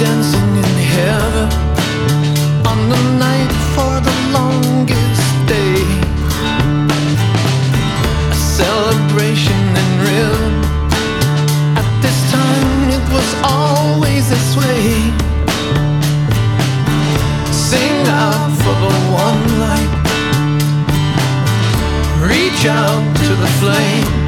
dancing in heaven on the night for the longest day. A celebration in rhythm. At this time it was always this way. Sing out for the one light, reach out to the flame.